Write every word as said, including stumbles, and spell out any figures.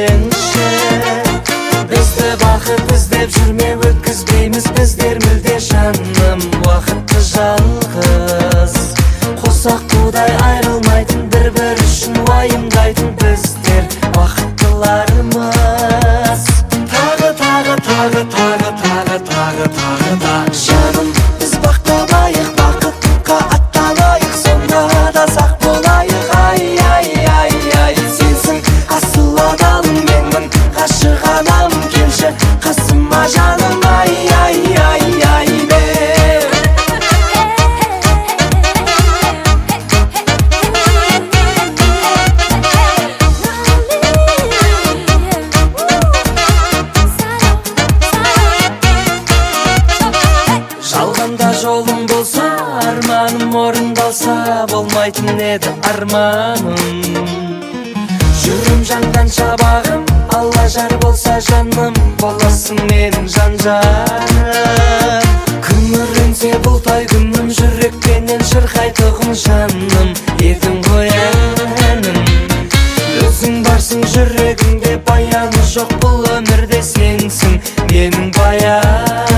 десеңші. Бізді бақыт іздеп жүрме, өткізбейміз біздер мүлде жаным. Уақытты жалғыз қосақ қудай айрылмайтын, бір-бір үшін уайымдайтын біздер бақыттылармыз. Тағы, тағы, тағы, тағы, тағы, тағы, тағы да жаным, біз бақталайық, бақытқа аттанайық, сонда да сақ болайық. Ай, ай, ай, ай, сенсің асыл адамым, менмін ғашық анам, келші қасыма жаным. Ай, ай, ай, ай, бер жалғанда жолым болса, арманым орындалса, болмайтын еді арманым. Жүрім жанған шабағым, алла жар болса жаным, боласың менің жан-жарым. Күңіренсе бұлтай күнім, жүрекпенен шырқайтұғым жаным, едің ғой әнім. Өзің барсың жүрегімде, баяны жоқ бұл өмірде, сенсің менің баяным.